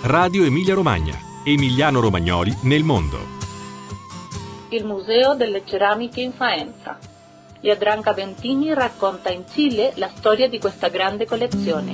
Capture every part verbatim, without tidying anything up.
Radio Emilia Romagna. Emiliano-romagnoli nel mondo. Il Museo delle Ceramiche in Faenza. Jadranka Bentini racconta in Cile la storia di questa grande collezione.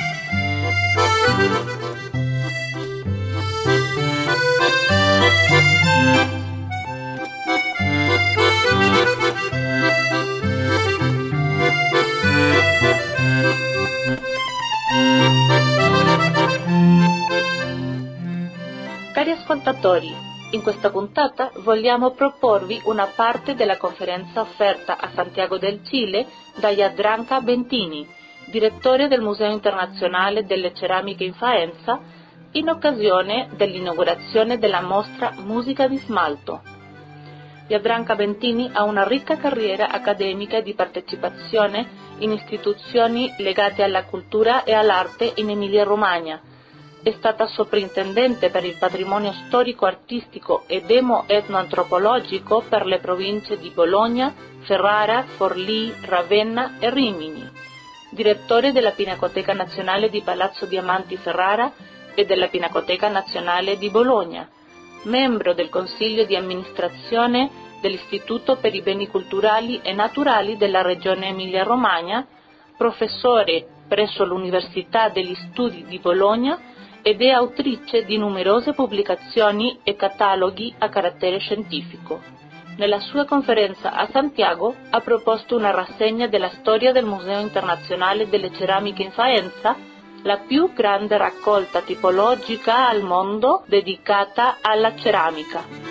Cari ascoltatori, in questa puntata vogliamo proporvi una parte della conferenza offerta a Santiago del Cile da Jadranka Bentini, direttore del Museo Internazionale delle Ceramiche in Faenza, in occasione dell'inaugurazione della mostra Musica di Smalto. Jadranka Bentini ha una ricca carriera accademica e di partecipazione in istituzioni legate alla cultura e all'arte in Emilia-Romagna. È stata sovrintendente per il patrimonio storico-artistico e demo-etnoantropologico per le province di Bologna, Ferrara, Forlì, Ravenna e Rimini, direttore della Pinacoteca Nazionale di Palazzo Diamanti Ferrara e della Pinacoteca Nazionale di Bologna, membro del Consiglio di amministrazione dell'Istituto per i Beni Culturali e Naturali della Regione Emilia-Romagna, professore presso l'Università degli Studi di Bologna ed è autrice di numerose pubblicazioni e cataloghi a carattere scientifico. Nella sua conferenza a Santiago ha proposto una rassegna della storia del Museo Internazionale delle Ceramiche in Faenza, la più grande raccolta tipologica al mondo dedicata alla ceramica.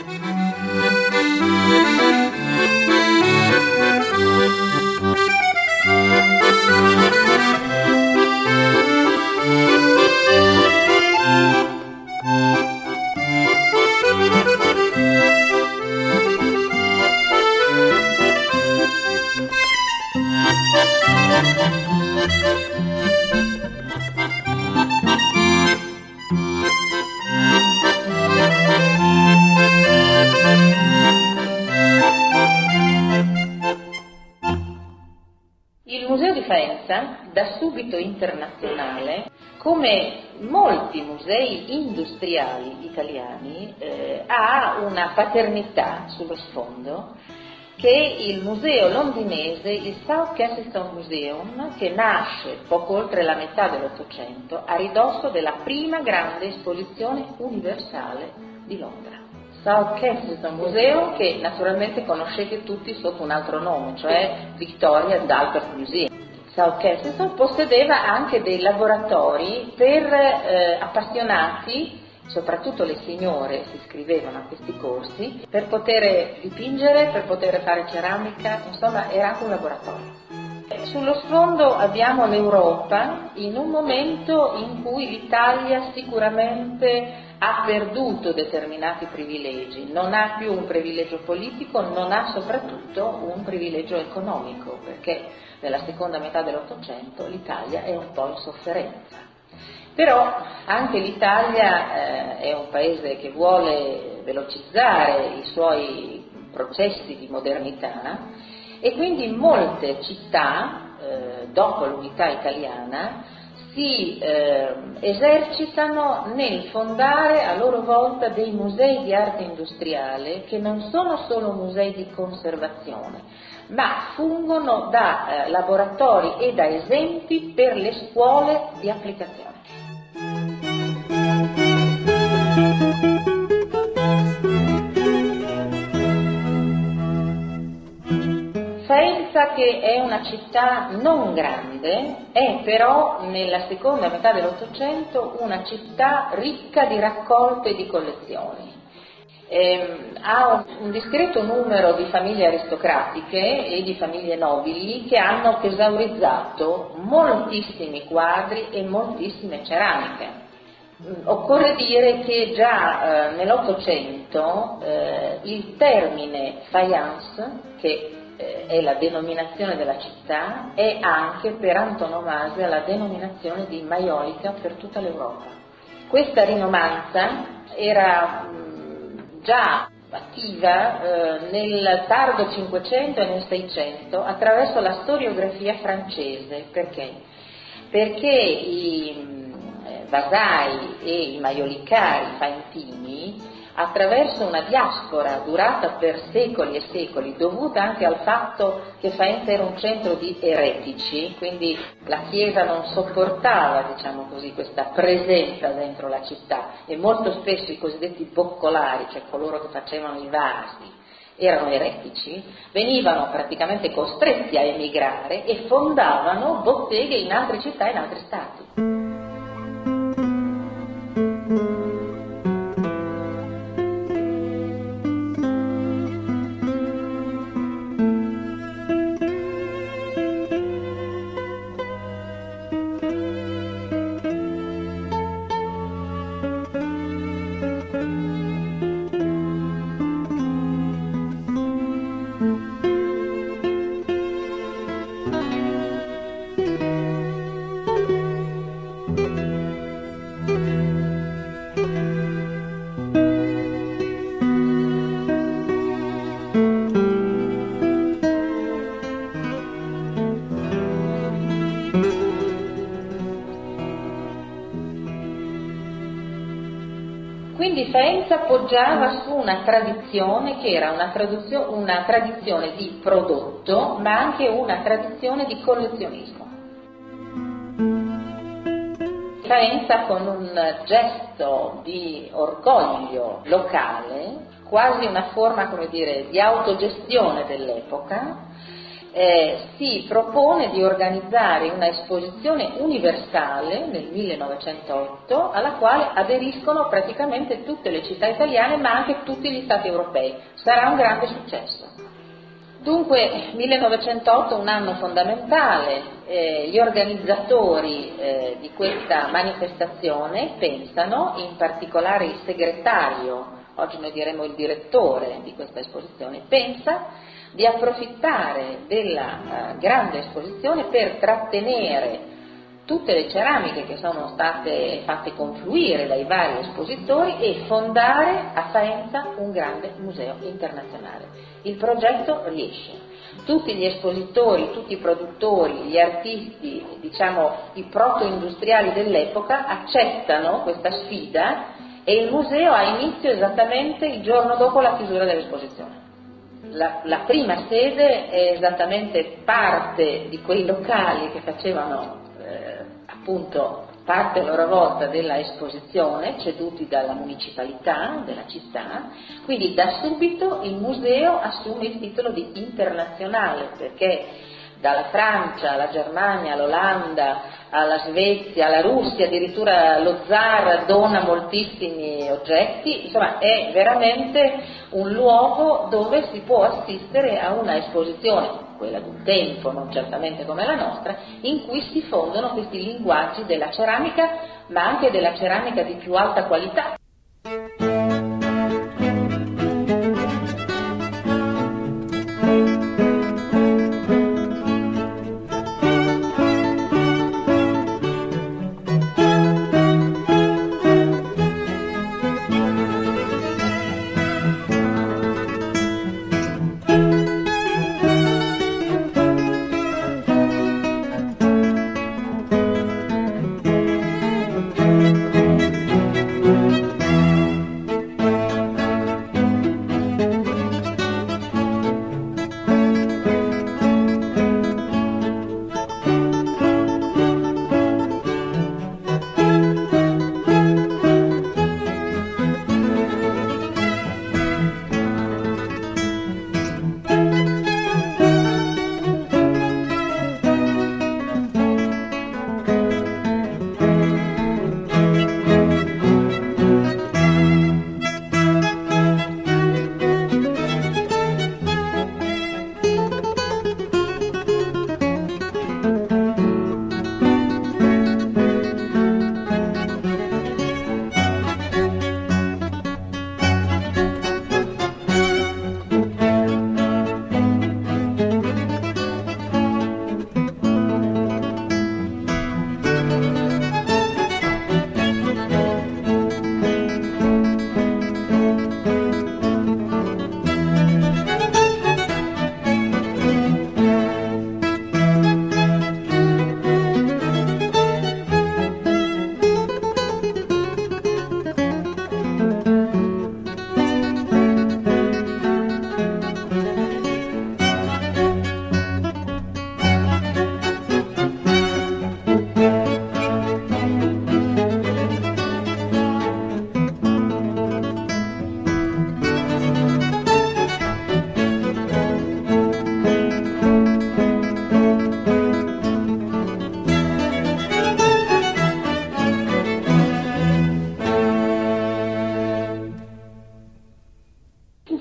Il Museo di Faenza, da subito internazionale, come molti musei industriali italiani, eh, ha una paternità sullo sfondo, che è il museo londinese, il South Kensington Museum, che nasce poco oltre la metà dell'Ottocento a ridosso della prima grande esposizione universale di Londra. South Kensington Museum, che naturalmente conoscete tutti sotto un altro nome, cioè Victoria and Albert Museum. South Kensington possedeva anche dei laboratori per eh, appassionati, soprattutto le signore si iscrivevano a questi corsi, per poter dipingere, per poter fare ceramica, insomma era anche un laboratorio. Sullo sfondo abbiamo l'Europa in un momento in cui l'Italia sicuramente ha perduto determinati privilegi, non ha più un privilegio politico, non ha soprattutto un privilegio economico, perché nella seconda metà dell'Ottocento l'Italia è un po' in sofferenza. Però anche l'Italia eh, è un paese che vuole velocizzare i suoi processi di modernità e quindi molte città, eh, dopo l'unità italiana, si eh, esercitano nel fondare a loro volta dei musei di arte industriale che non sono solo musei di conservazione, ma fungono da eh, laboratori e da esempi per le scuole di applicazione. Faenza, che è una città non grande, è però nella seconda metà dell'Ottocento una città ricca di raccolte e di collezioni. Eh, ha un, un discreto numero di famiglie aristocratiche e di famiglie nobili che hanno tesaurizzato moltissimi quadri e moltissime ceramiche. Occorre dire che già eh, nell'Ottocento eh, il termine faience, che eh, è la denominazione della città, è anche per antonomasia la denominazione di maiolica per tutta l'Europa. Questa rinomanza era mh, già attiva eh, nel tardo Cinquecento e nel Seicento attraverso la storiografia francese. Perché? Perché i vasai e i maiolicari faentini, attraverso una diaspora durata per secoli e secoli, dovuta anche al fatto che Faenza era un centro di eretici, quindi la Chiesa non sopportava, diciamo così, questa presenza dentro la città, e molto spesso i cosiddetti boccolari, cioè coloro che facevano i vasi, erano eretici, venivano praticamente costretti a emigrare e fondavano botteghe in altre città e in altri stati. Quindi Faenza poggiava su una tradizione che era una, traduzio- una tradizione di prodotto, ma anche una tradizione di collezionismo. Faenza, con un gesto di orgoglio locale, quasi una forma, come dire, di autogestione dell'epoca, Eh, si propone di organizzare una esposizione universale nel millenovecentootto, alla quale aderiscono praticamente tutte le città italiane, ma anche tutti gli stati europei. Sarà un grande successo. Dunque, millenovecentootto è un anno fondamentale. Eh, gli organizzatori eh, di questa manifestazione pensano, in particolare il segretario, oggi noi diremo il direttore di questa esposizione, pensa di approfittare della uh, grande esposizione per trattenere tutte le ceramiche che sono state fatte confluire dai vari espositori e fondare a Faenza un grande museo internazionale. Il progetto riesce. Tutti gli espositori, tutti i produttori, gli artisti, diciamo i proto-industriali dell'epoca accettano questa sfida e il museo ha inizio esattamente il giorno dopo la chiusura dell'esposizione. La, la prima sede è esattamente parte di quei locali che facevano eh, appunto parte a loro volta della esposizione, ceduti dalla municipalità della città, quindi da subito il museo assume il titolo di internazionale, perché dalla Francia alla Germania, all'Olanda, alla Svezia, alla Russia, addirittura lo zar dona moltissimi oggetti, insomma è veramente un luogo dove si può assistere a una esposizione, quella d'un tempo, non certamente come la nostra, in cui si fondono questi linguaggi della ceramica, ma anche della ceramica di più alta qualità.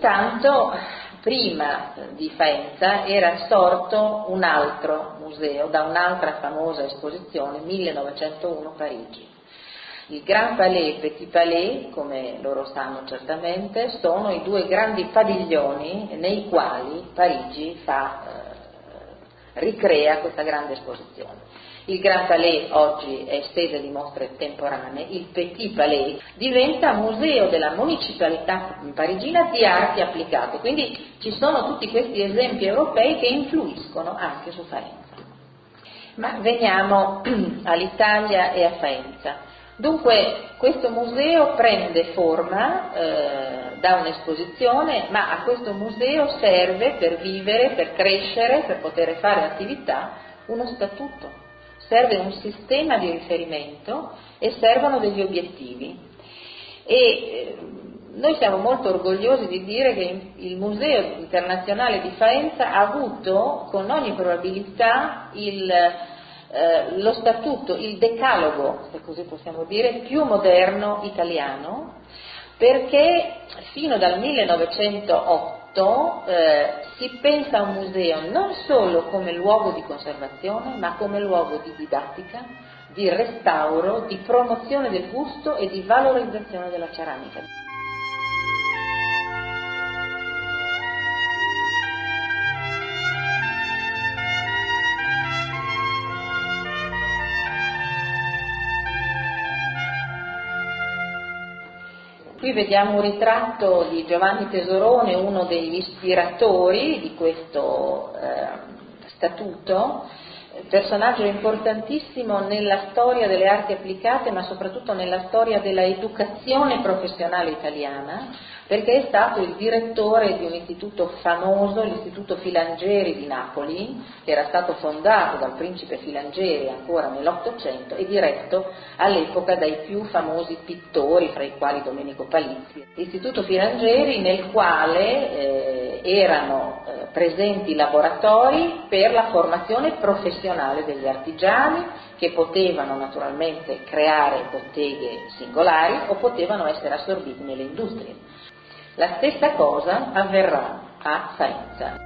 Intanto, prima di Faenza era sorto un altro museo da un'altra famosa esposizione, millenovecentouno Parigi. Il Grand Palais e Petit Palais, come loro sanno certamente, sono i due grandi padiglioni nei quali Parigi fa, eh, ricrea questa grande esposizione. Il Grand Palais oggi è sede di mostre temporanee, il Petit Palais diventa museo della municipalità parigina di arti applicate, quindi ci sono tutti questi esempi europei che influiscono anche su Faenza. Ma veniamo all'Italia e a Faenza. Dunque questo museo prende forma eh, da un'esposizione, ma a questo museo serve per vivere, per crescere, per poter fare attività, uno statuto, serve un sistema di riferimento e servono degli obiettivi. E eh, noi siamo molto orgogliosi di dire che il Museo Internazionale di Faenza ha avuto con ogni probabilità il Eh, lo statuto, il decalogo, se così possiamo dire, più moderno italiano, perché fino dal millenovecentootto eh, si pensa a un museo non solo come luogo di conservazione, ma come luogo di didattica, di restauro, di promozione del gusto e di valorizzazione della ceramica. Qui vediamo un ritratto di Giovanni Tesorone, uno degli ispiratori di questo eh, statuto, personaggio importantissimo nella storia delle arti applicate, ma soprattutto nella storia della educazione professionale italiana, perché è stato il direttore di un istituto famoso, l'Istituto Filangeri di Napoli, che era stato fondato dal principe Filangeri ancora nell'Ottocento e diretto all'epoca dai più famosi pittori, fra i quali Domenico Palizzi. L'Istituto Filangeri, nel quale eh, erano eh, presenti laboratori per la formazione professionale degli artigiani, che potevano naturalmente creare botteghe singolari o potevano essere assorbiti nelle industrie. La stessa cosa avverrà a Faenza.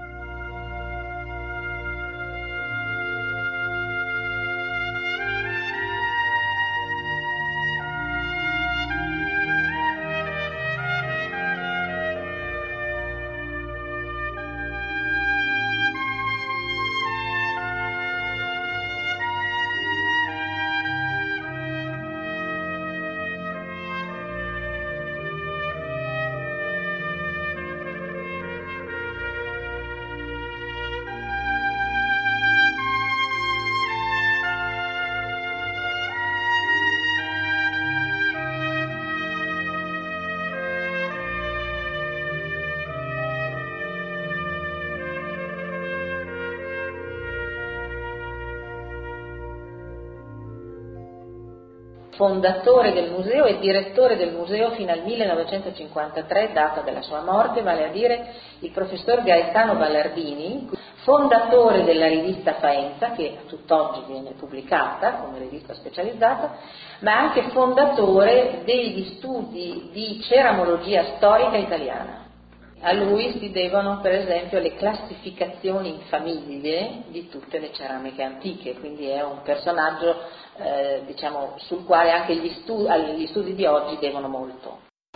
Fondatore del museo e direttore del museo fino al millenovecentocinquantatré, data della sua morte, vale a dire il professor Gaetano Ballardini, fondatore della rivista Faenza, che a tutt'oggi viene pubblicata come rivista specializzata, ma anche fondatore degli studi di ceramologia storica italiana. A lui si devono per esempio le classificazioni in famiglie di tutte le ceramiche antiche, quindi è un personaggio eh, diciamo, sul quale anche gli studi, gli studi di oggi devono molto.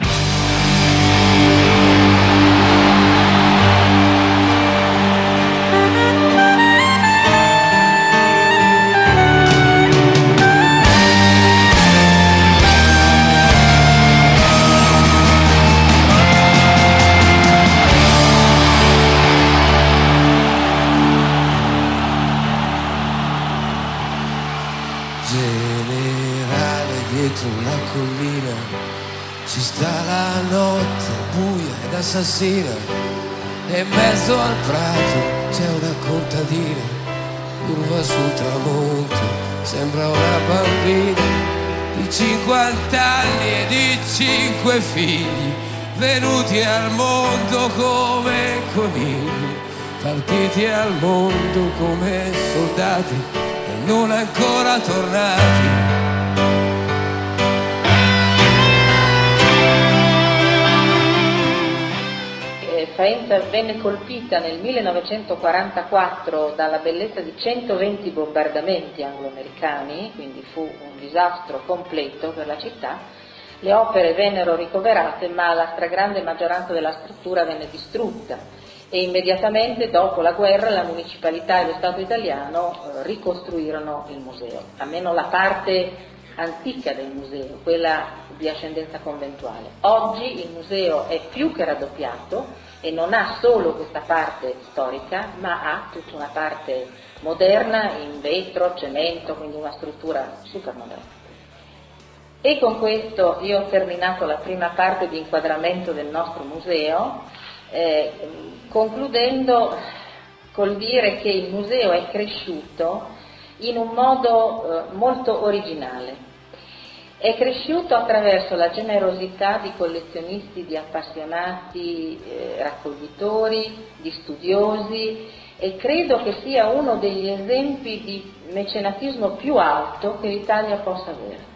Una collina ci sta la notte buia ed assassina e in mezzo al prato c'è una contadina curva sul tramonto, sembra una bambina di cinquanta anni e di cinque figli venuti al mondo come conigli, partiti al mondo come soldati e non ancora tornati. Faenza venne colpita nel millenovecentoquarantaquattro dalla bellezza di centoventi bombardamenti anglo-americani, quindi fu un disastro completo per la città. Le opere vennero ricoverate, ma la stragrande maggioranza della struttura venne distrutta e immediatamente dopo la guerra la municipalità e lo Stato italiano eh, ricostruirono il museo, almeno la parte antica del museo, quella di ascendenza conventuale. Oggi il museo è più che raddoppiato e non ha solo questa parte storica, ma ha tutta una parte moderna in vetro, cemento, quindi una struttura super moderna. E con questo io ho terminato la prima parte di inquadramento del nostro museo, eh, concludendo col dire che il museo è cresciuto in un modo eh, molto originale. È cresciuto attraverso la generosità di collezionisti, di appassionati eh, raccoglitori, di studiosi, e credo che sia uno degli esempi di mecenatismo più alto che l'Italia possa avere.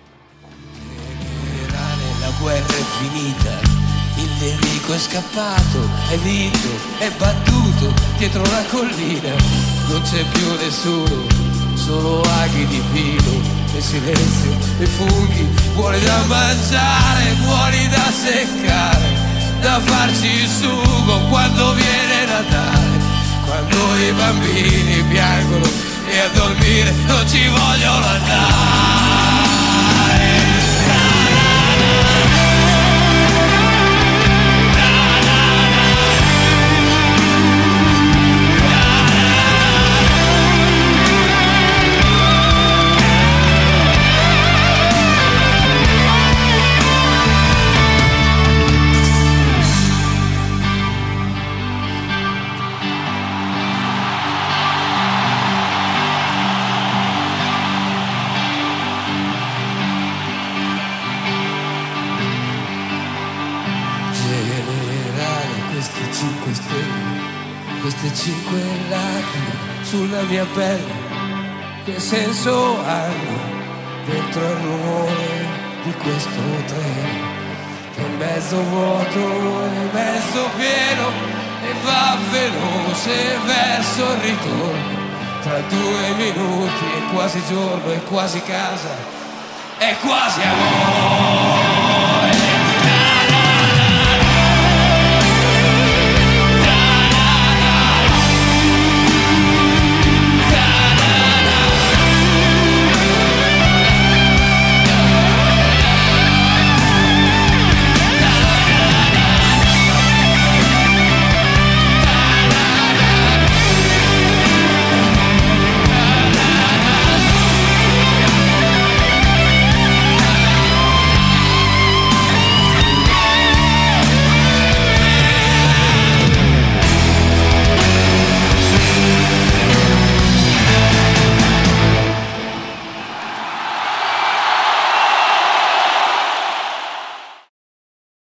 La guerra è finita, il nemico è scappato, è vinto, è battuto dietro la collina, non c'è più nessuno, solo aghi di pino e silenzio e funghi, buoni da mangiare, buoni da seccare, da farci il sugo quando viene Natale, quando i bambini piangono e a dormire non ci vogliono andare. Queste cinque lacrime sulla mia pelle, che senso hanno dentro il rumore di questo treno, che è mezzo vuoto e mezzo pieno, e va veloce verso il ritorno, tra due minuti è quasi giorno, è quasi casa, è quasi amore.